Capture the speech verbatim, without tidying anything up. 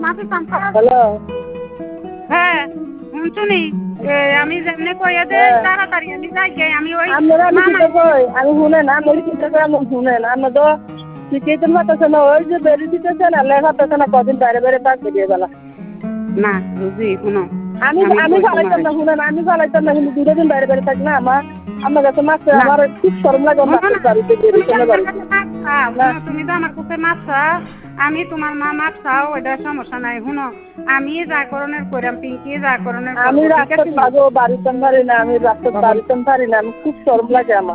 hello হ্যাঁ শুনছুনি আমি যেমনি কইয়া দে তাড়াতাড়ি আমি যাই গে আমি ওই আপনারা আমি চিন্তা কই আমি শুনে না আমি চিন্তা করে আমি শুনে না আমরা তো শিখাইতে পারতেছে না ওই যে বেরি দিতেছে না লেখা পেছে না কদিন বাইরে বাইরে পাক দিয়ে বেলা না বুঝি শুনো আমি আমি চালাইতাম না শুনেন আমি চালাইতাম না কিন্তু দুটো দিন বাইরে বাইরে থাক না আমার আমার কাছে মাছ আমার খুব শরম লাগে মাছের বাড়িতে বেরি চলে বাড়িতে তুমি তো আমার কাছে মাছ চাও আমি তোমার মা মাছ চাও ওইটা সমস্যা নাই শুনো আমি যা করণের করাম পিঙ্কি যা করণের আমি রাস্তা পাবো বাড়িতে পারি না আমি রাস্তা বাড়িতে পারি না আমি খুব শরম লাগে আমার